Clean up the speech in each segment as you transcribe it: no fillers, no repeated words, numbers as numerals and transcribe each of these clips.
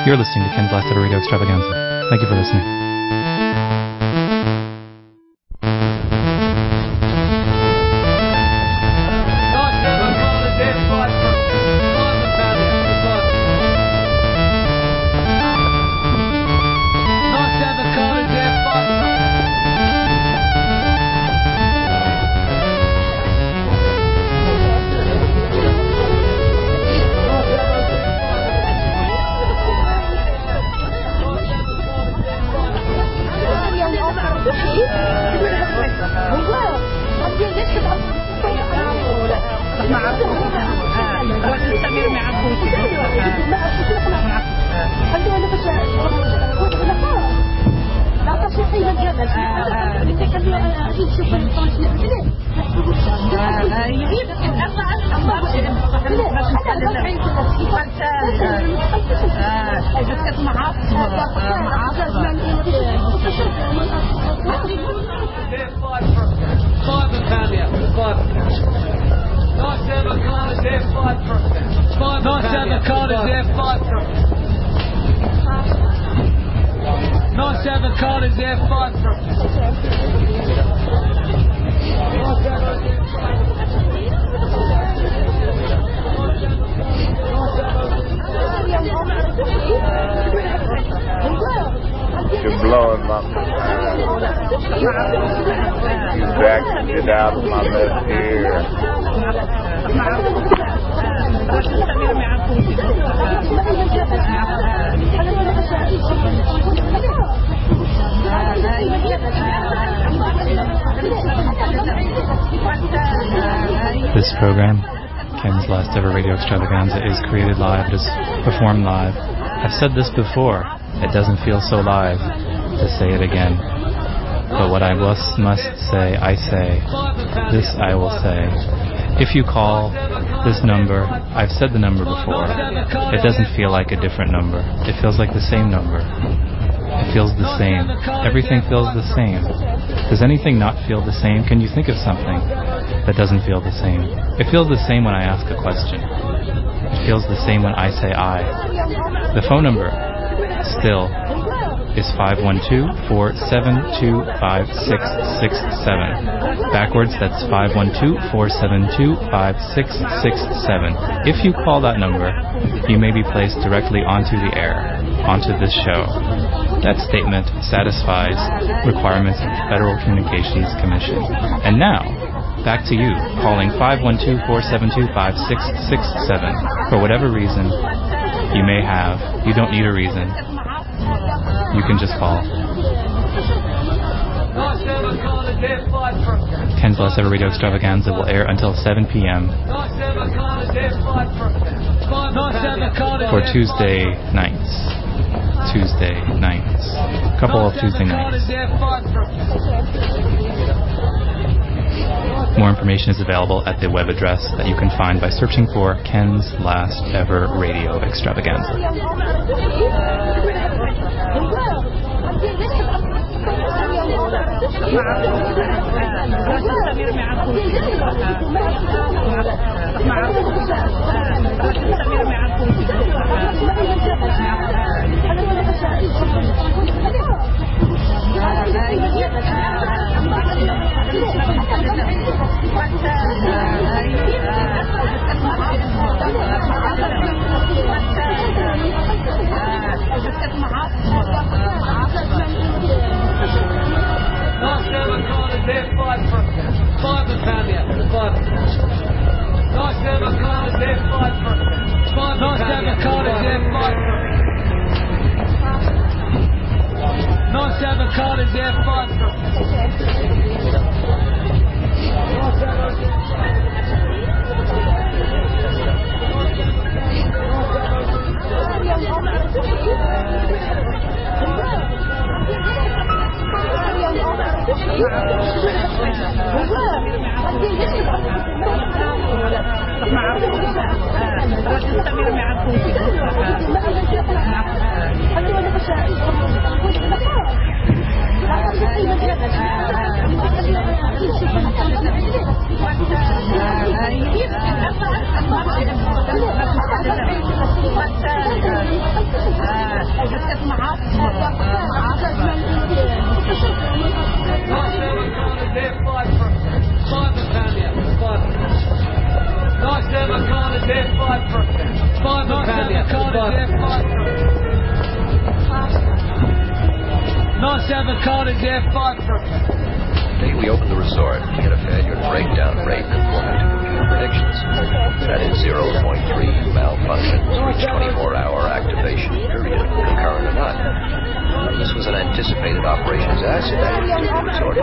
You're listening to Ken's Last Ever Radio Extravaganza. Thank you for listening. You're blowing my mind. You backed it out of my left ear. This program, Ken's Last Ever Radio Extravaganza, is created live. It is performed live. I've said this before. It doesn't feel so live to say it again. But what I must say, I say. This I will say. If you call this number, I've said the number before, it doesn't feel like a different number. It feels like the same number. It feels the same. Everything feels the same. Does anything not feel the same? Can you think of something that doesn't feel the same? It feels the same when I ask a question. It feels the same when I say I. The phone number still is 512-472-5667. Backwards, that's 512-472-5667. If you call that number, you may be placed directly onto the air, onto this show. That statement satisfies requirements of the Federal Communications Commission. And now, back to you, calling 512-472-5667. For whatever reason you may have, you don't need a reason. You can just call. Ken's Last Ever Radio Extravaganza will air until 7 p.m. for Tuesday nights. A couple of Tuesday nights. More information is available at the web address that you can find by searching for Ken's Last Ever Radio Extravaganza. Nice to have a cottage there, The day we opened the resort, we had a failure to breakdown rate conforming to computer predictions. That is 0.3 malfunctions reach 24-hour activation period, concurrent or not. This was an anticipated operations aspect to the resort.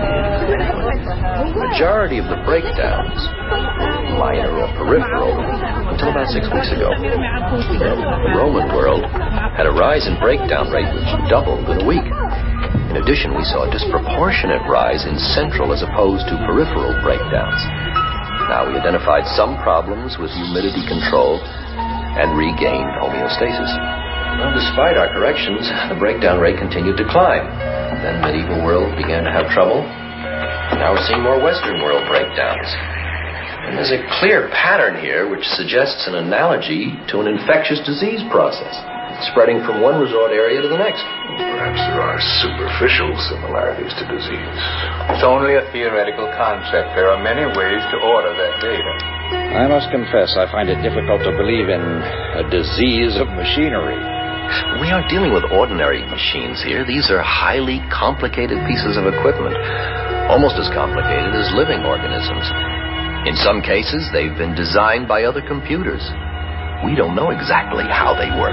The majority of the breakdowns were minor or peripheral until about 6 weeks ago. Then the Roman world had a rise in breakdown rate which doubled in a week. In addition, we saw a disproportionate rise in central as opposed to peripheral breakdowns. Now, we identified some problems with humidity control and regained homeostasis. Well, despite our corrections, the breakdown rate continued to climb. Then medieval world began to have trouble. Now we're seeing more Western world breakdowns. And there's a clear pattern here which suggests an analogy to an infectious disease process, spreading from one resort area to the next. Perhaps there are superficial similarities to disease. It's only a theoretical concept. There are many ways to order that data. I must confess I find it difficult to believe in a disease of machinery. We aren't dealing with ordinary machines here. These are highly complicated pieces of equipment, almost as complicated as living organisms. In some cases, they've been designed by other computers. We don't know exactly how they work.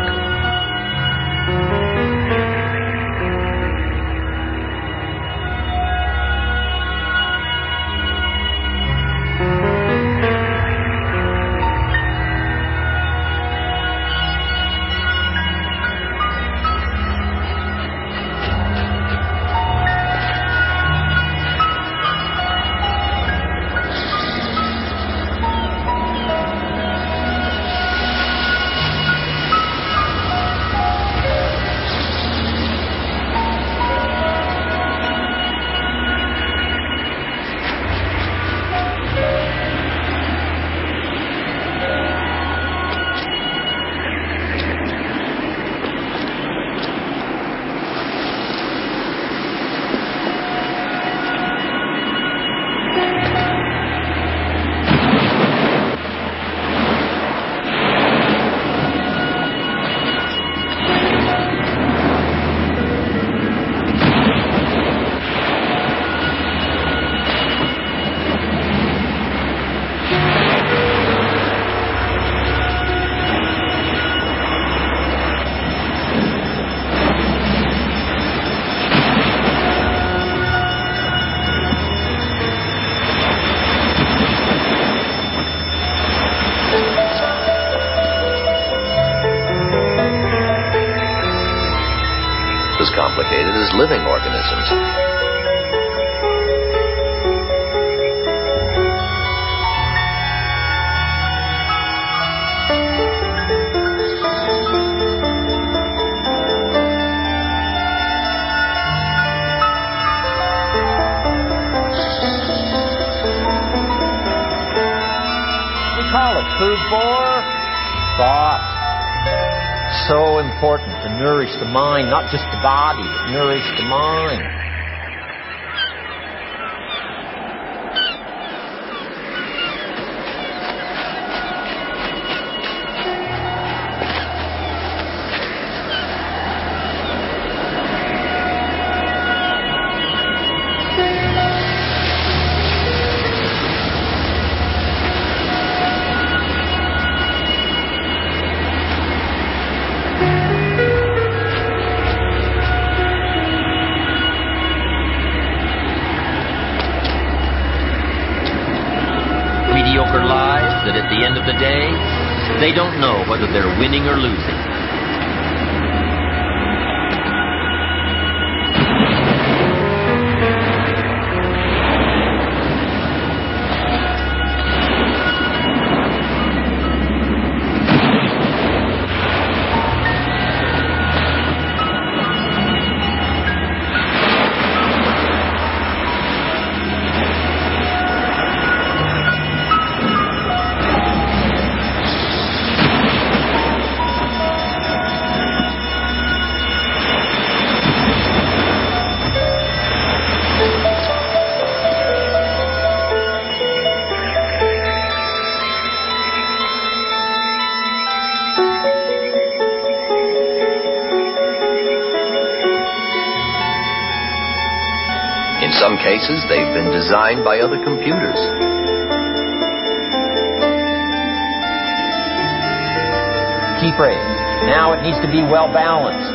As complicated as living organisms. We call it food for thought. So important to nourish the mind, not just the body, but nourish the mind. Mediocre lives that at the end of the day, they don't know whether they're winning or losing. cases, they've been designed by other computers. Key phrase. Now it needs to be well balanced.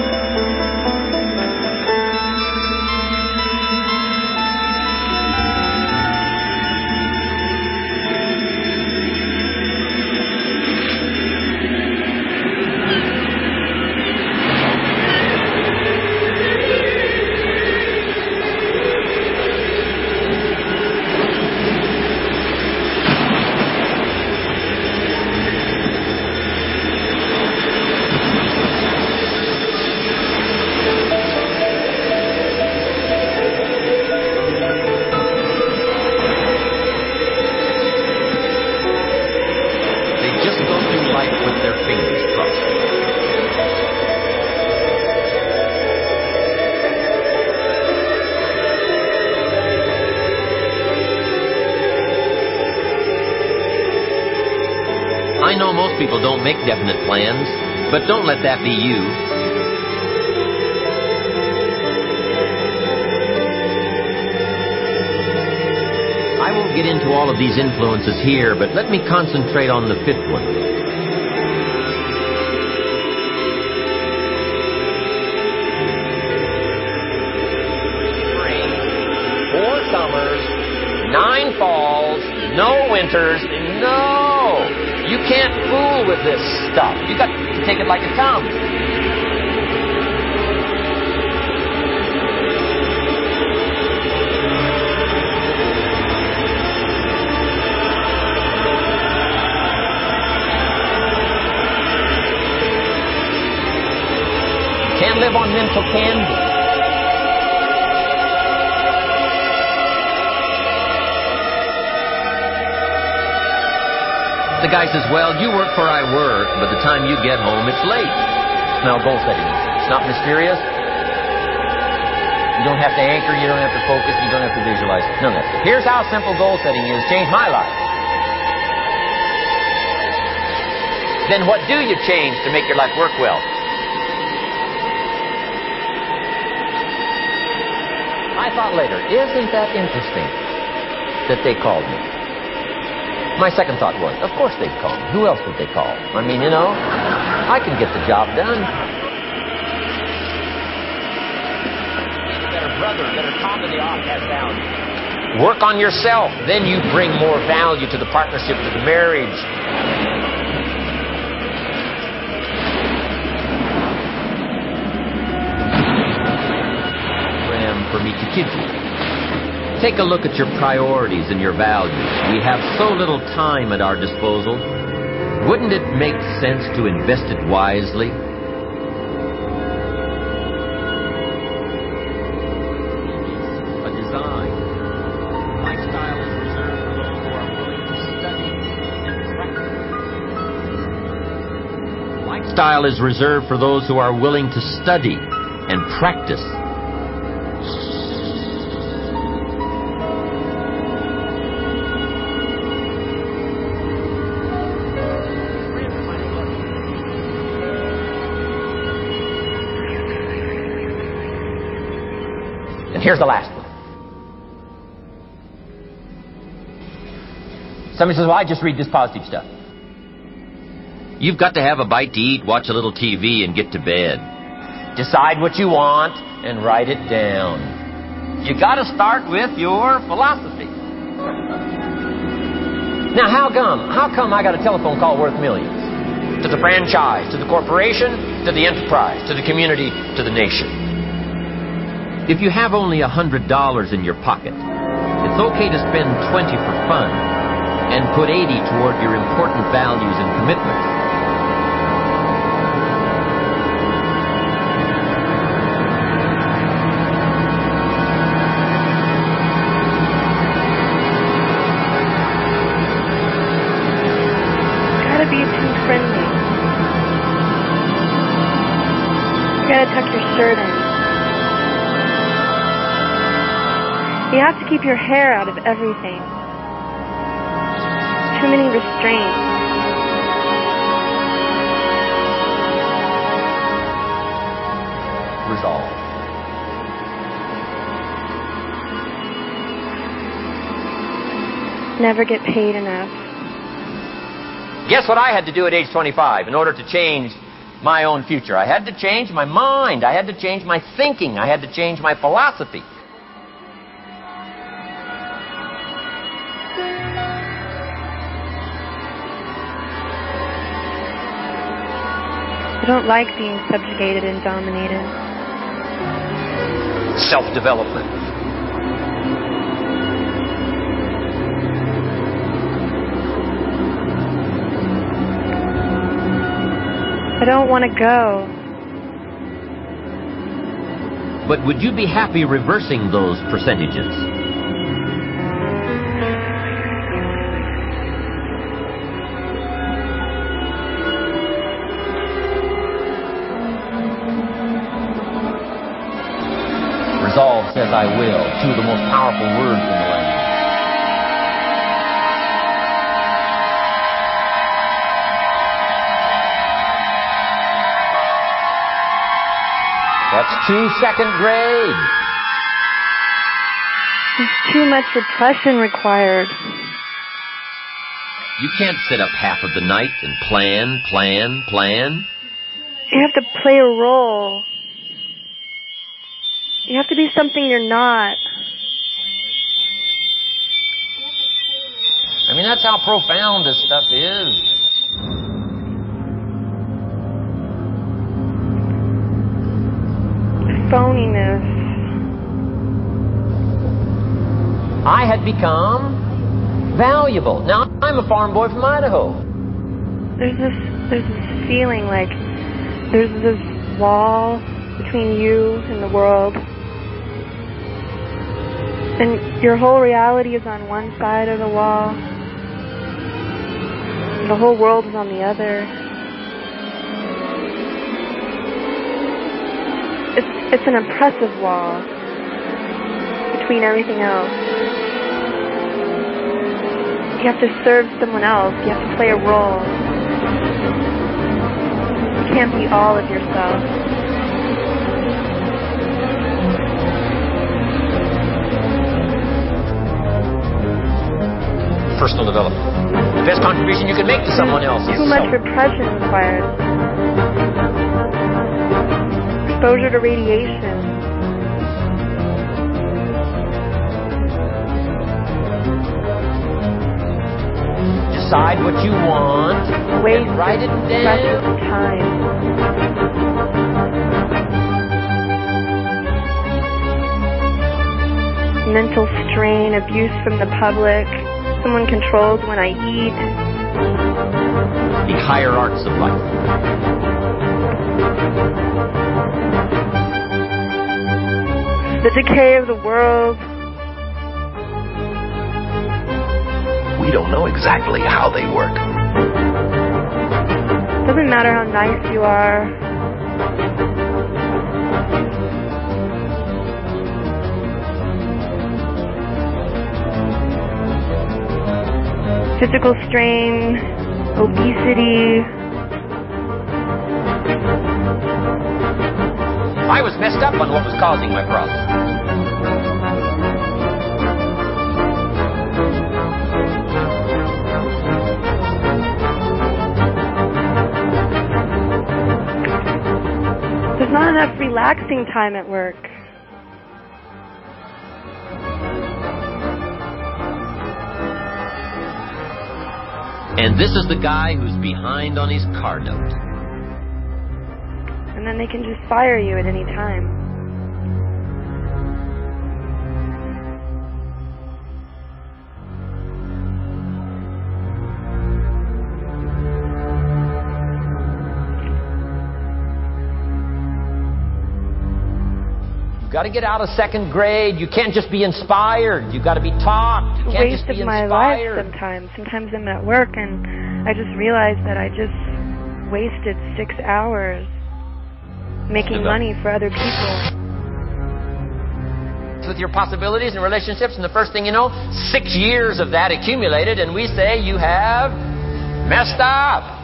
I know most people don't make definite plans, but don't let that be you. I won't get into all of these influences here, but let me concentrate on the fifth one. 4 summers, 9 falls, no winters, no! You can't fool with this stuff. You got to take it like it comes. Can't live on mental candy. The guy says, well, you work where I work, but the time you get home, it's late. Now, goal setting. It's not mysterious. You don't have to anchor, you don't have to focus, you don't have to visualize. None of that. Here's how simple goal setting is. Change my life. Then what do you change to make your life work well? I thought later, isn't that interesting that they called me? My second thought was, of course they'd call me. Who else would they call? I mean, I can get the job done. Better brother, better talk to the off has value. Work on yourself. Then you bring more value to the partnership, to the marriage. For me to give you. Take a look at your priorities and your values. We have so little time at our disposal. Wouldn't it make sense to invest it wisely? A design. Lifestyle is reserved for those who are willing to study and practice. Lifestyle is reserved for those who are willing to study and practice. Here's the last one. Somebody says, well, I just read this positive stuff. You've got to have a bite to eat, watch a little TV, and get to bed. Decide what you want and write it down. You got to start with your philosophy. Now, how come I got a telephone call worth millions? To the franchise, to the corporation, to the enterprise, to the community, to the nation. If you have only $100 in your pocket, it's okay to spend 20 for fun and put 80 toward your important values and commitments. Gotta be too friendly. You gotta tuck your shirt in. You have to keep your hair out of everything. Too many restraints. Resolve. never get paid enough. Guess what I had to do at age 25 in order to change my own future? I had to change my mind. I had to change my thinking. I had to change my philosophy. I don't like being subjugated and dominated. Self-development. I don't want to go. But would you be happy reversing those percentages? Resolve says I will, two of the most powerful words in the language. That's 2 second grade. There's too much repression required. You can't sit up half of the night and plan. You have to play a role. You have to be something you're not. I mean, that's how profound this stuff is. Phoniness. I had become valuable. Now, I'm a farm boy from Idaho. There's this feeling like there's this wall between you and the world. And your whole reality is on one side of the wall. And the whole world is on the other. It's an oppressive wall between everything else. You have to serve someone else. You have to play a role. You can't be all of yourself. Personal development. The best contribution you can make to someone else is too much repression required. Exposure to radiation. Decide what you want. Waste and write it down. precious time. Mental strain, abuse from the public. Someone controls when I eat. The higher arts of life. The decay of the world. We don't know exactly how they work. Doesn't matter how nice you are. Physical strain, obesity. I was messed up on what was causing my problem. There's not enough relaxing time at work. And this is the guy who's behind on his car note. And then they can just fire you at any time. You've got to get out of second grade. You can't just be inspired. You've got to be taught. You can't just be Wasted my life inspired. sometimes. Sometimes I'm at work and I just realize that I just wasted 6 hours making money for other people. With your possibilities and relationships, and the first thing you know, 6 years of that accumulated, and we say you have messed up.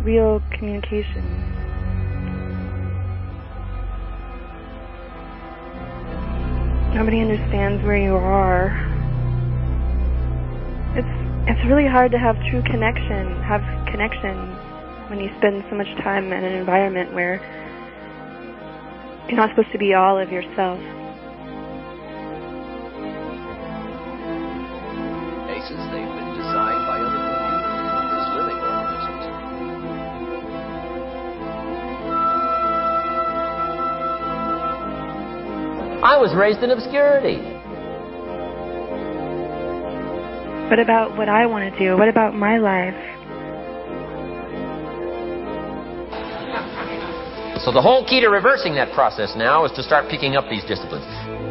real communication. Nobody understands where you are. It's really hard to have true connection when you spend so much time in an environment where you're not supposed to be all of yourself. Cases they've been designed by other computers as living organisms. I was raised in obscurity. What about what I want to do? What about my life? So the whole key to reversing that process now is to start picking up these disciplines.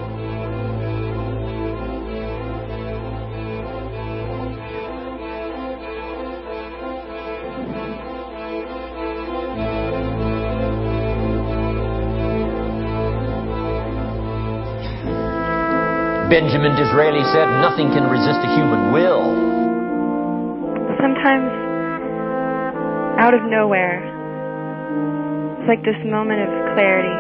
Benjamin Disraeli said, nothing can resist a human will. Sometimes, out of nowhere, it's like this moment of clarity.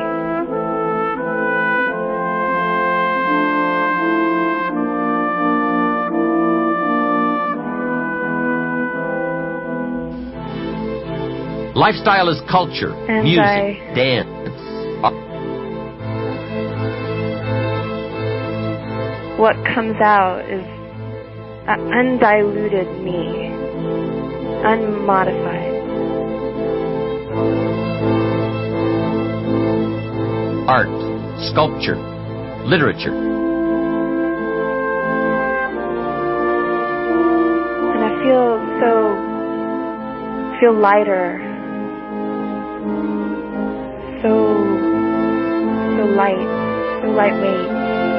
Lifestyle is culture, And music, dance. What comes out is undiluted me, unmodified. Art, sculpture, literature. And I feel lighter, so light, so lightweight.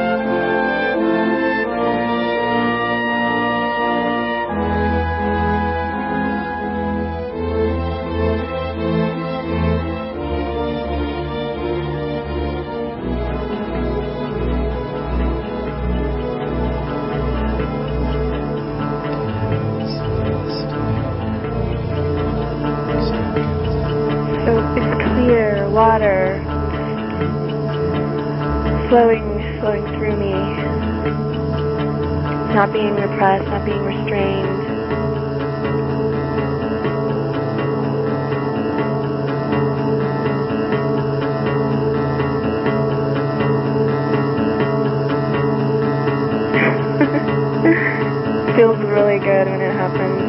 Water flowing through me, not being repressed, not being restrained. Feels really good when it happens.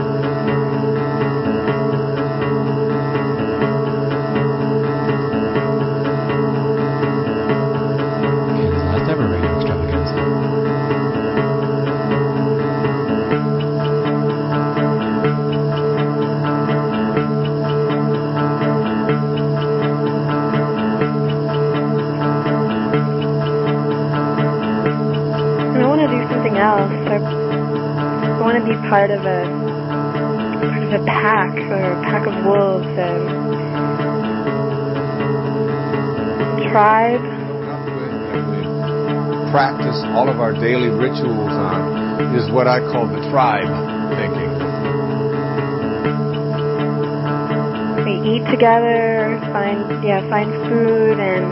Part of a pack, or a pack of wolves, a tribe. That we practice all of our daily rituals on is what I call the tribe thinking. We eat together, find food, and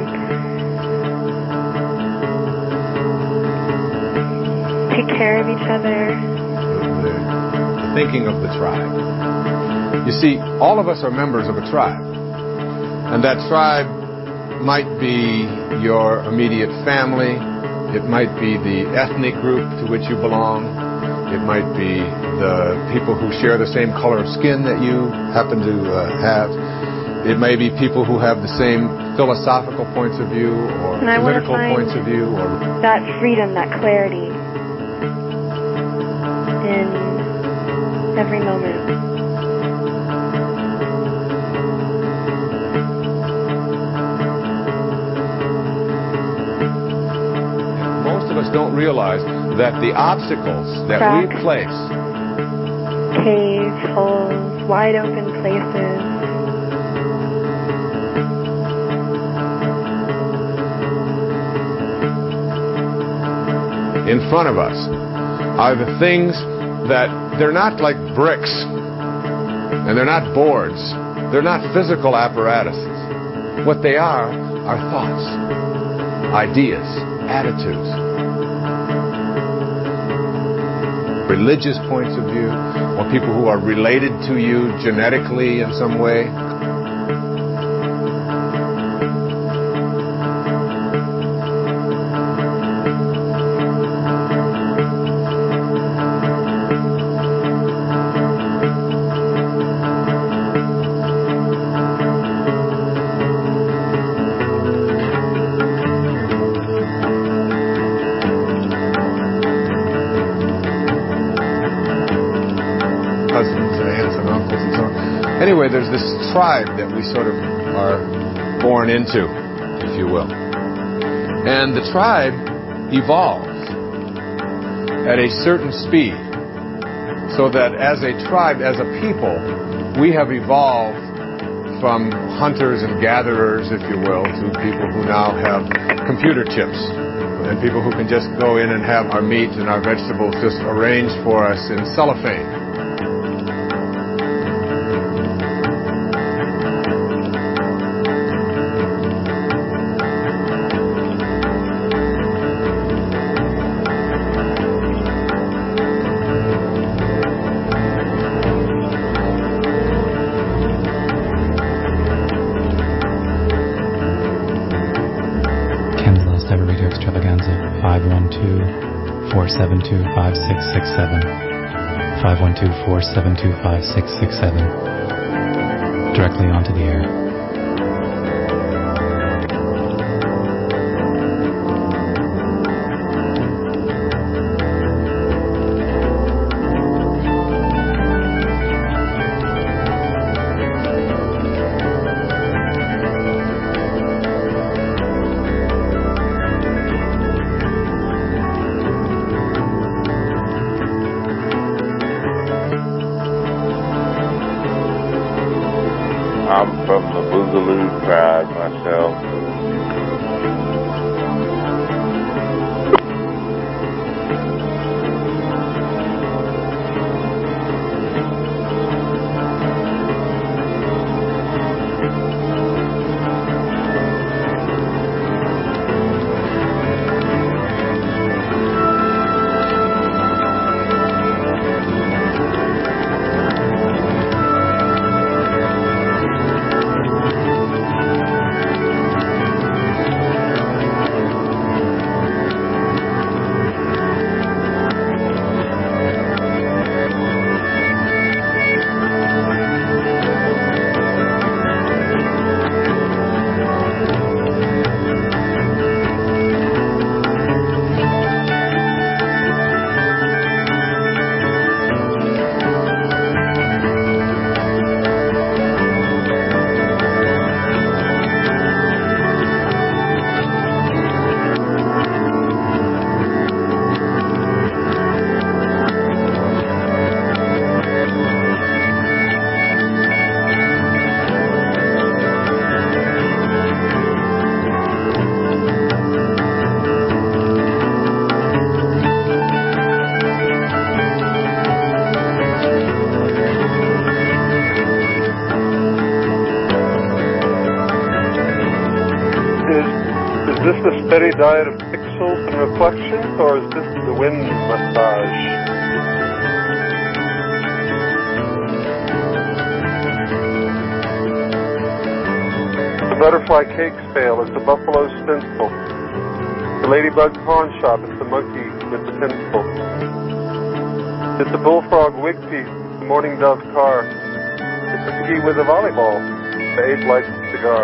take care of each other. Thinking of the tribe. You see, all of us are members of a tribe. And that tribe might be your immediate family. It might be the ethnic group to which you belong. It might be the people who share the same color of skin that you happen to have. It may be people who have the same philosophical points of view or political points of view. Or that freedom, that clarity in every moment. Most of us don't realize that the obstacles that we place, caves, holes, wide open places, in front of us are the things that they're not like bricks And they're not boards. They're not physical apparatuses. What they are thoughts, ideas, attitudes, religious points of view, or people who are related to you genetically in some way. Anyway, there's this tribe that we sort of are born into, if you will. And the tribe evolves at a certain speed, so that as a tribe, as a people, we have evolved from hunters and gatherers, if you will, to people who now have computer chips, and people who can just go in and have our meat and our vegetables just arranged for us in cellophane. Extravaganza 512-472-5667 512-472-5667 directly onto the air. I'm from the Boogaloo tribe myself. Is this a steady diet of pixels and reflections, or is this the wind massage? The butterfly cake sale is the buffalo stencil. The ladybug pawn shop is the monkey with the tinsel. It's the bullfrog wig piece, the mourning dove car. It's the piggy with a volleyball, the Abe lights cigar.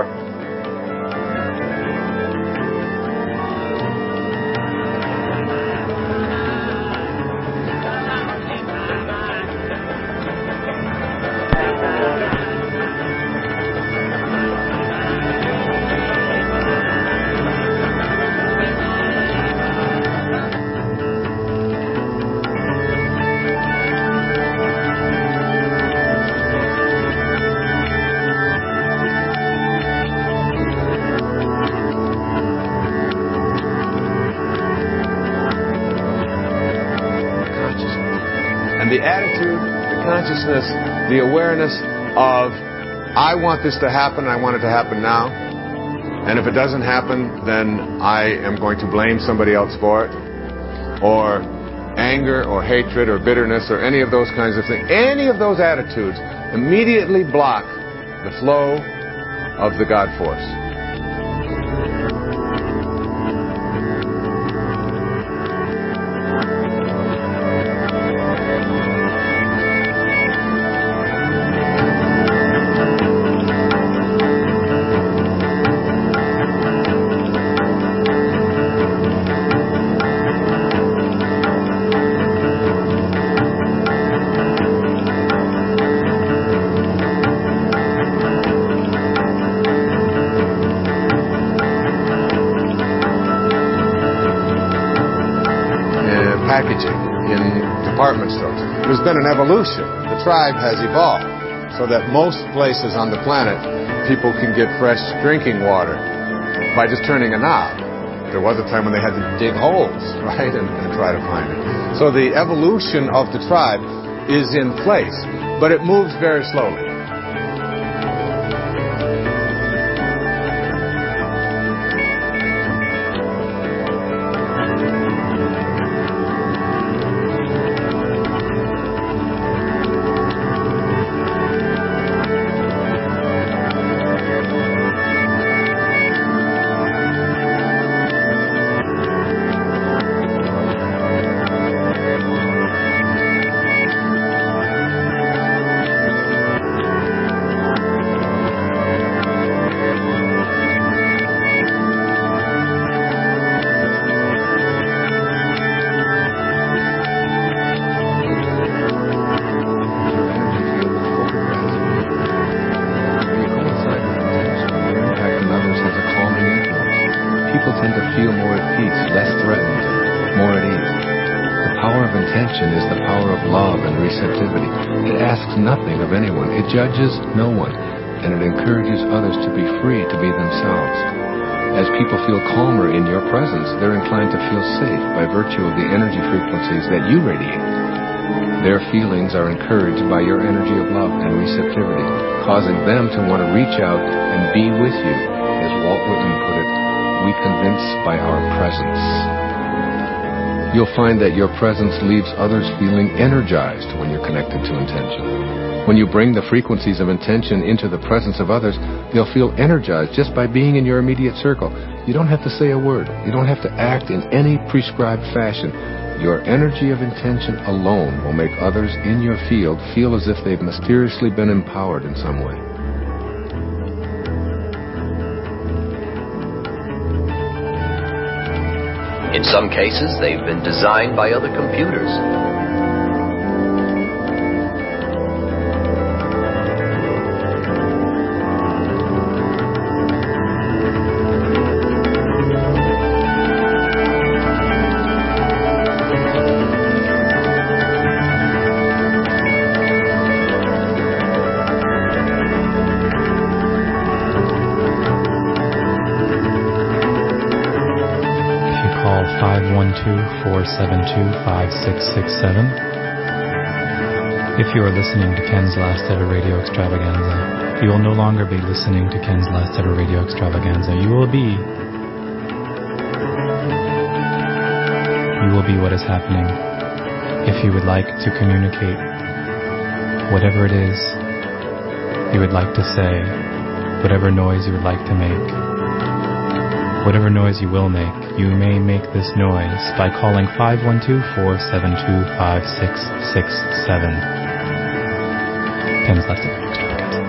And the attitude, the consciousness the awareness of, I want this to happen, I want it to happen now, and if it doesn't happen, then I am going to blame somebody else for it, or anger or hatred or bitterness or any of those kinds of things. Any of those attitudes immediately block the flow of the God force. Department stores. There's been an evolution. The tribe has evolved so that most places on the planet people can get fresh drinking water by just turning a knob. There was a time when they had to dig holes, right, and try to find it. So the evolution of the tribe is in place, but it moves very slowly. Judges no one, and it encourages others to be free to be themselves. As people feel calmer in your presence, they're inclined to feel safe by virtue of the energy frequencies that you radiate. Their feelings are encouraged by your energy of love and receptivity, causing them to want to reach out and be with you. As Walt Whitman put it, we convince by our presence. You'll find that your presence leaves others feeling energized when you're connected to intention. When you bring the frequencies of intention into the presence of others, they'll feel energized just by being in your immediate circle. You don't have to say a word. You don't have to act in any prescribed fashion. Your energy of intention alone will make others in your field feel as if they've mysteriously been empowered in some way. In some cases, they've been designed by other computers. Call 512-472-5667. If you are listening to Ken's Last Ever Radio Extravaganza, you will no longer be listening to Ken's Last Ever Radio Extravaganza. You will be what is happening. If you would like to communicate whatever it is you would like to say, whatever noise you would like to make, whatever noise you will make, you may make this noise by calling 512-472-5667. Ken's Last Ever Extravaganza.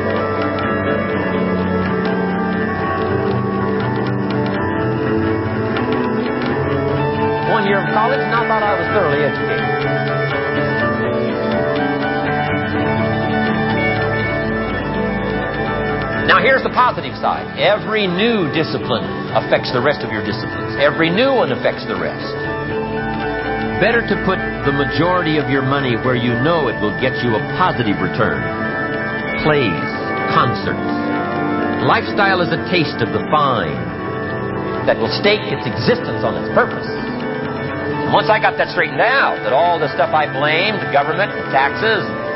1 year of college, and I thought I was thoroughly educated. Now here's the positive side. Every new discipline affects the rest of your disciplines. Every new one affects the rest. Better to put the majority of your money where you know it will get you a positive return. Plays, concerts. Lifestyle is a taste of the fine that will stake its existence on its purpose. And once I got that straightened out, that all the stuff I blamed, government, taxes,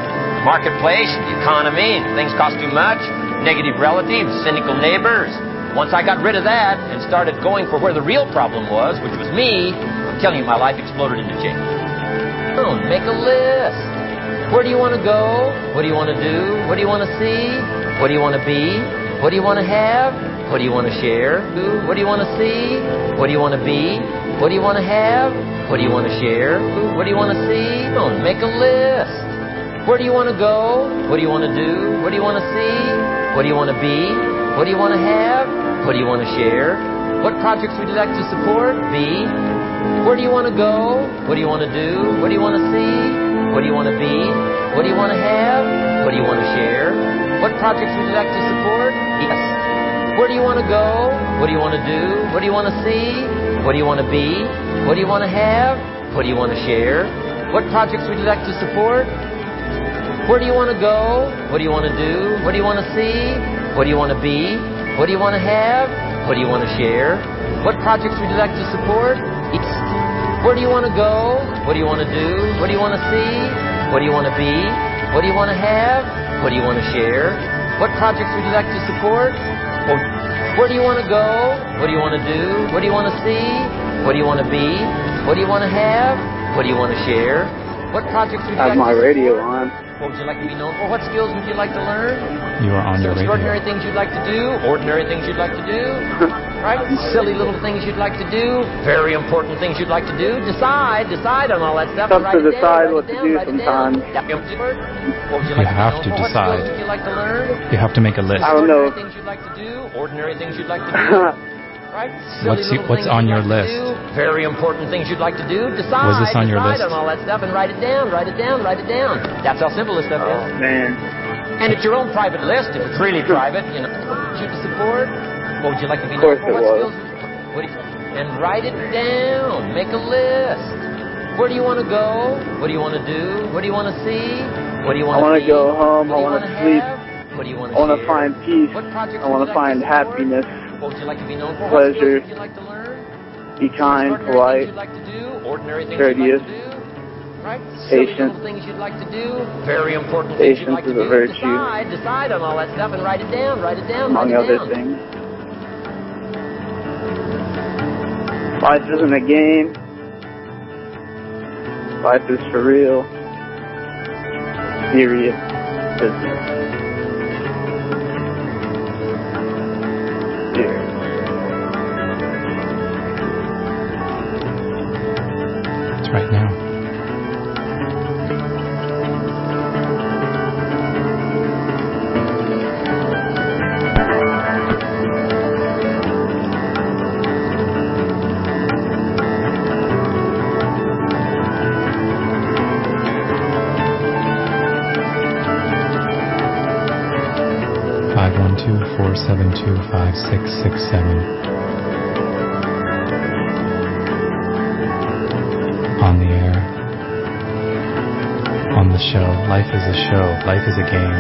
marketplace, the economy, things cost too much, negative relatives, cynical neighbors. Once I got rid of that and started going for where the real problem was, which was me, I'm telling you, my life exploded into change. Oh, make a list. Where do you want to go? What do you want to do? What do you want to see? What do you want to be? What do you want to have? What do you want to share? What do you want to see? What do you want to be? What do you want to have? What do you want to share? What do you want to see? Oh, make a list. Where do you want to go? What do you want to do? What do you want to see? What do you want to be? What do you want to have? What do you want to share? What projects would you like to support? Be. Where do you want to go? What do you want to do? What do you want to see? What do you want to be? What do you want to have? What do you want to share? What projects would you like to support? Yes. Where do you want to go? What do you want to do? What do you want to see? What do you want to be? What do you want to have? What do you want to share? What projects would you like to support? Where do you want to go? What do you want to do? What do you want to see? What do you want to be? What do you want to have? What do you want to share? What projects would you like to support? East. Where do you want to go? What do you want to do? What do you want to see? What do you want to be? What do you want to have? What do you want to share? What projects would you like to support? Where do you want to go? What do you want to do? What do you want to see? What do you want to be? What do you want to have? What do you want to share? What projects would you like to support? I have my radio on. What would you like to be known for? What skills would you like to learn? You are on your radio. Extraordinary things you'd like to do. Ordinary things you'd like to do. Right? Silly little things you'd like to do. Very important things you'd like to do. Decide on all that stuff. Tough to decide what to do sometimes. You have to decide. What skills would you like to learn? You have to make a list. I don't know. Things you'd like to do. Ordinary things you'd like to do. Right? What's on your list? Very important things you'd like to do. Decide. Was this on your list? On all that stuff and write it down. Write it down. Write it down. That's how simple this stuff is. Oh man. And it's your own private list. If it's really private, you know, what would you to support? What would you like to be known for? What skills? And write it down. Make a list. Where do you want to go? What do you want to do? What do you want to see? What do you want to be? I want to go home. I want to sleep. What do you want to I want to find peace. I want to find happiness. What would you like to be known for? Pleasure. What would you like to learn? Be kind, polite, courteous, patient. Things you'd like to do. Very important things you'd like to do. Patience is a virtue. Decide on all that stuff and write it down. Write it down. Among other things. Life isn't a game. Life is for real. Serious business. It's right now. On the air. On the show. Life is a show. Life is a game.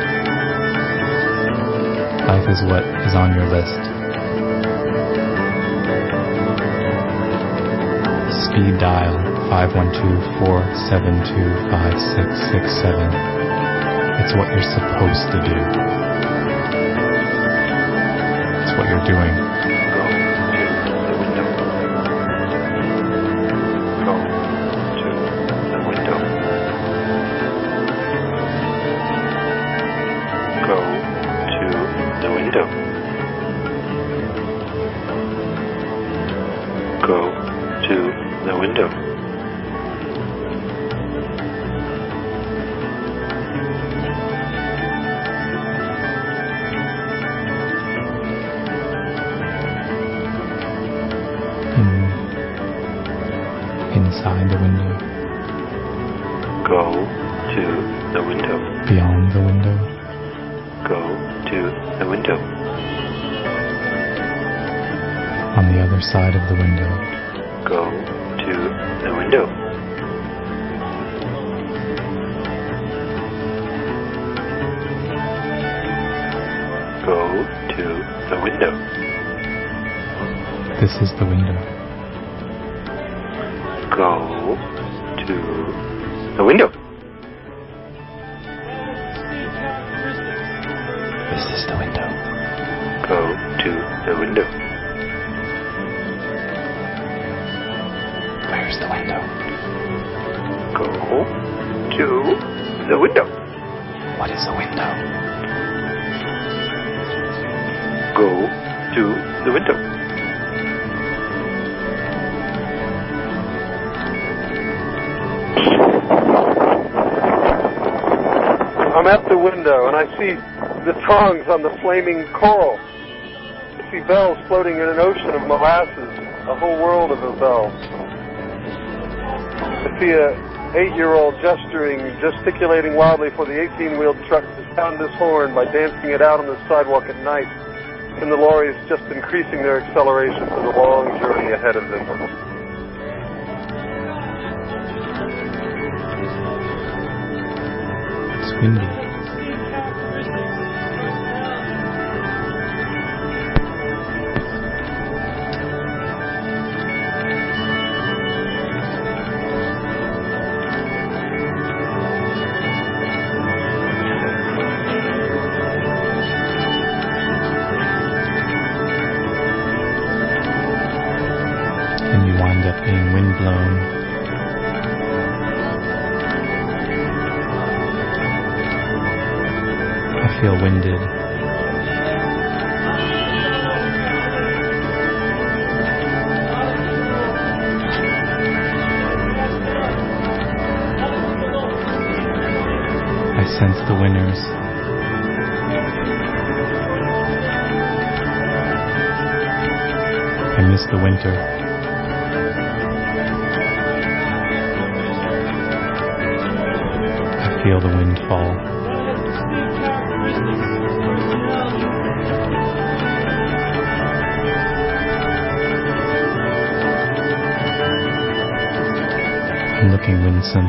Life is what is on your list. Speed dial 512-472-5667. It's what you're supposed to do. What you're doing. Go to the window. Go to the window. Inside the window. Go to the window. Beyond the window. Go to the window. On the other side of the window. Go to the window. Go to the window. This is the window. Go to the window. the window? Go to the window. Where's the window? Go to the window. What is a window? Go to the window. I'm at the window and I see the tongues on the flaming coral. I see bells floating in an ocean of molasses, a whole world of a bell. I see a 8-year-old gesticulating wildly for the 18-wheeled truck to sound his horn by dancing it out on the sidewalk at night, and the lorries just increasing their acceleration for the long journey ahead of them. It's windy. And you wind up being windblown. I feel winded. I sense the winners. I miss the winter. I feel the wind fall. I'm looking winsome.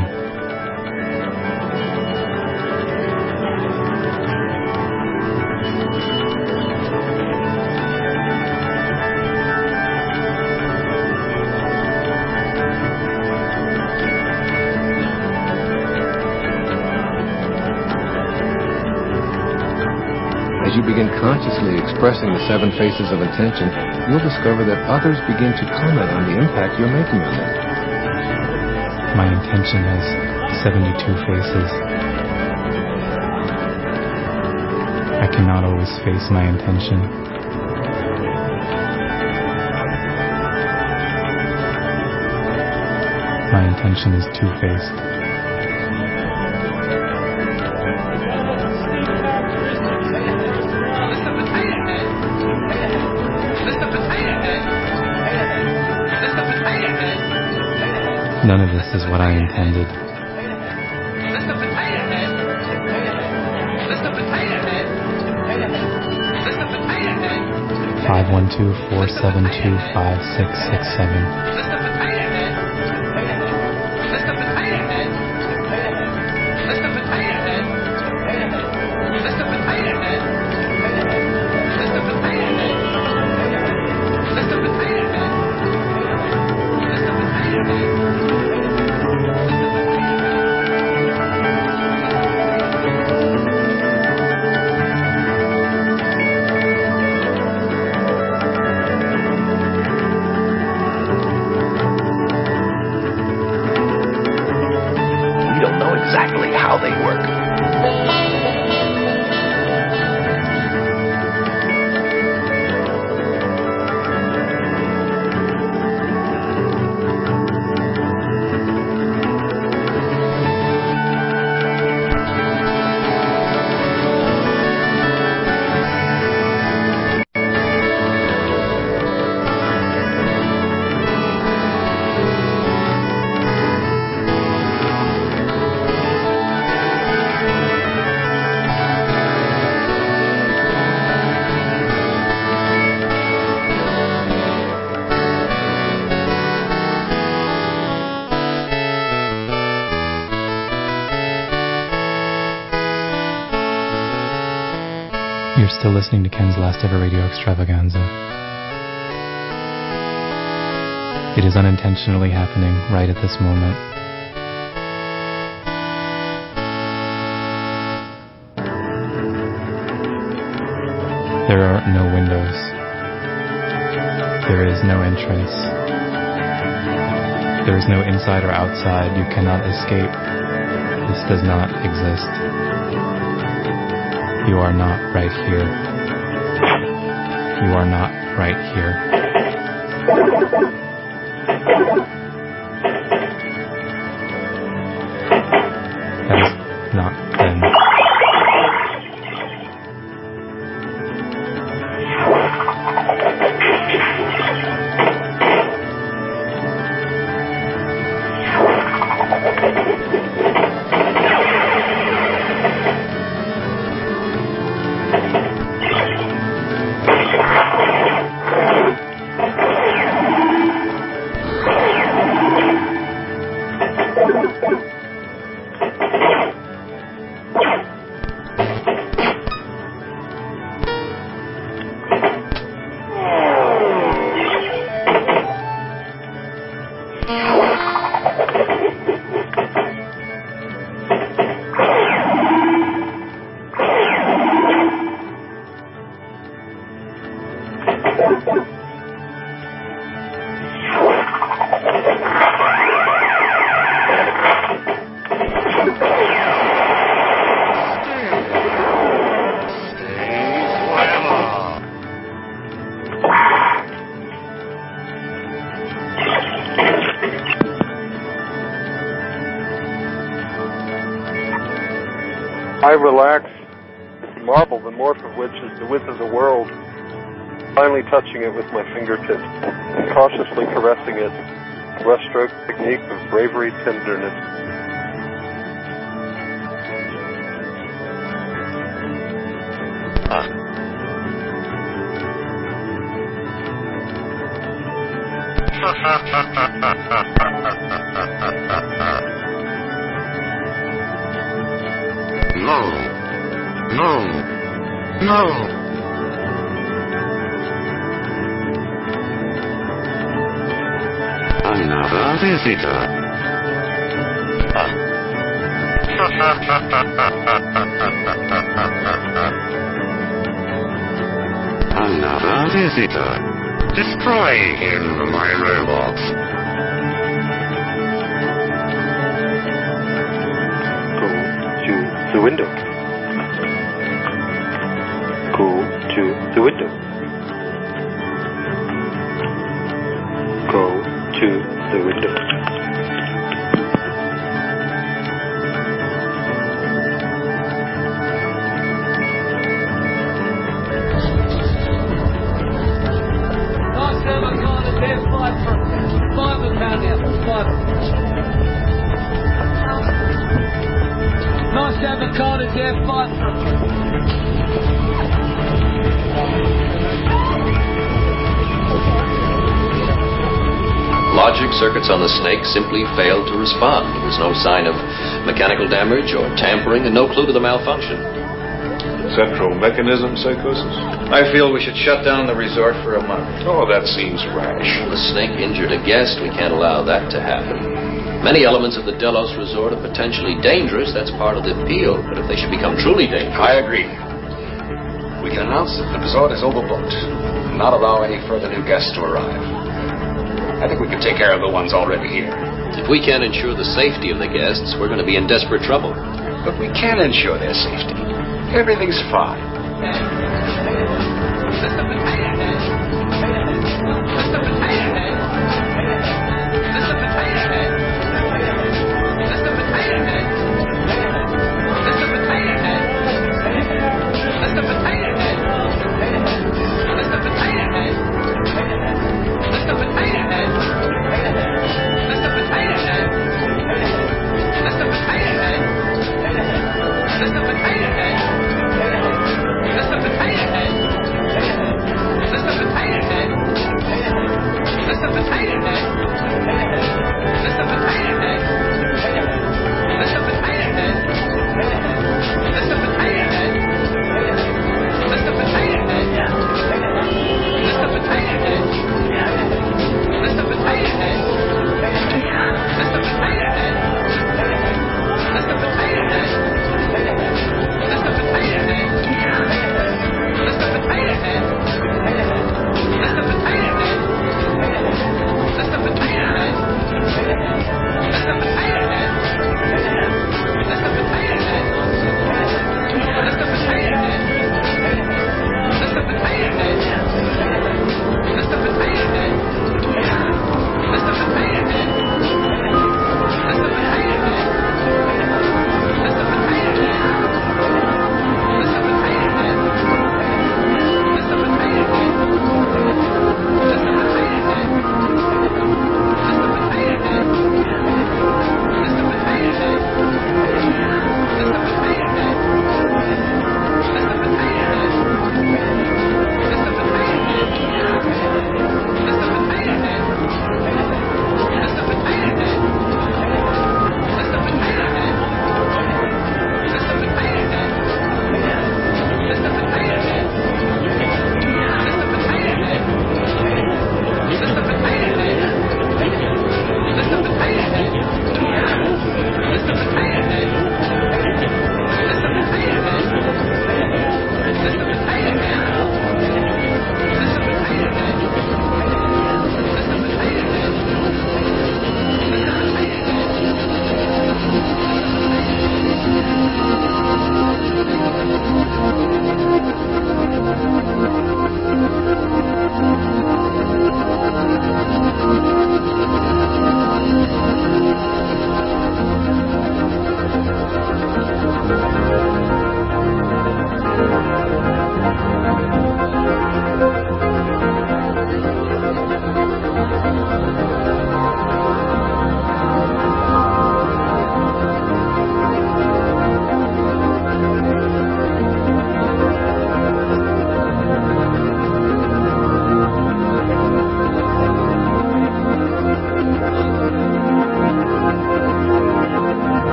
As you begin consciously expressing the 7 faces of intention, you'll discover that others begin to comment on the impact you're making on them. My intention has 72 faces. I cannot always face my intention. My intention is two-faced. None of this is what I intended. 512-472-5667. Exactly how they work. You're still listening to Ken's Last Ever Radio Extravaganza. It is unintentionally happening right at this moment. are no windows. There is no entrance. There is no inside or outside. You cannot escape. This does not exist. You are not right here. You are not right here. That is not them. I relax, marble, the morph of which is the width of the world, finally touching it with my fingertips, and cautiously caressing it, brushstroke technique of bravery, tenderness. No. Another visitor. Another visitor. Destroy him, my robots. Go to the window. Go to the window. Go to the window. Nice to have a car that's there, Logic circuits on the Snake simply failed to respond. There was no sign of mechanical damage or tampering and no clue to the malfunction. Central mechanism psychosis? I feel we should shut down the resort for a month. Oh, that seems rash. The Snake injured a guest. We can't allow that to happen. Many elements of the Delos resort are potentially dangerous. That's part of the appeal. But if they should become truly dangerous... I agree. We can announce that the resort is overbooked and not allow any further new guests to arrive. I think we can take care of the ones already here. If we can't ensure the safety of the guests, we're going to be in desperate trouble. But we can ensure their safety. Everything's fine. Mr. Potato Head.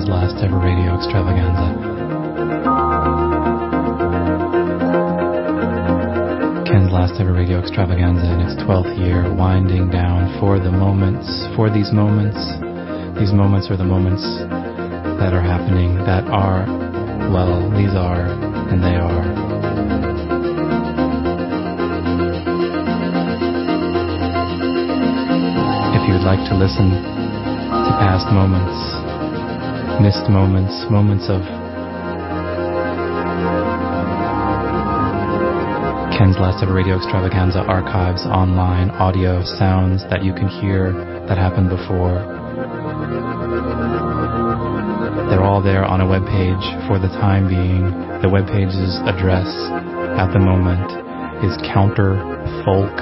Ken's last ever radio extravaganza. Ken's last ever radio extravaganza in its 12th year, winding down for these moments. These moments are the moments that are happening, that are, well, these are, and they are. If you would like to listen to past moments, missed moments, moments of Ken's last ever radio extravaganza archives, online audio sounds that you can hear that happened before, they're all there on a webpage for the time being. The webpage's address at the moment is counterfolk,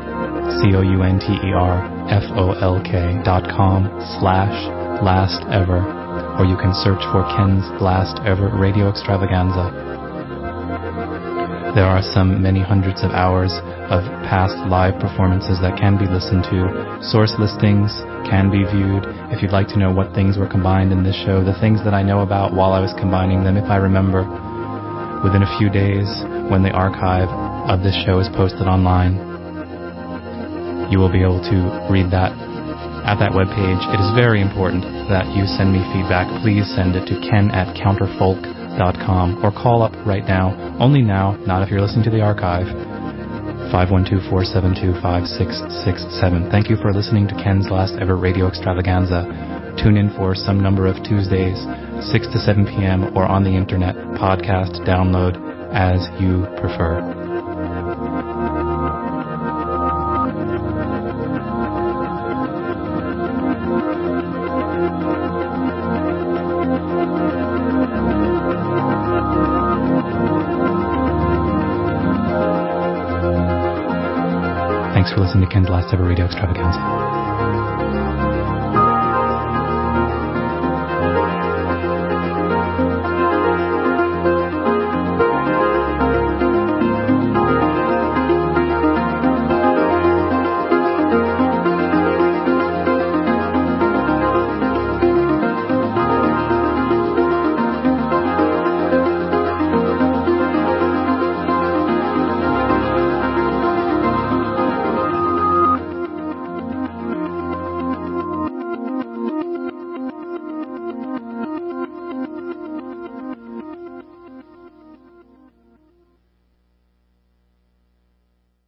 COUNTERFOLK.com/last ever, or you can search for Ken's last ever radio extravaganza. There are many hundreds of hours of past live performances that can be listened to. Source listings can be viewed. If you'd like to know what things were combined in this show, the things that I know about while I was combining them, if I remember, within a few days, when the archive of this show is posted online, you will be able to read that at that webpage. It is very important that you send me feedback. Please send it to ken@counterfolk.com or call up right now, only now, not if you're listening to the archive, 512-472-5667. Thank you for listening to Ken's last ever radio extravaganza. Tune in for some number of Tuesdays, 6 to 7 p.m. or on the internet, podcast, download, as you prefer. Thanks for listening to Ken's last ever radio extravaganza.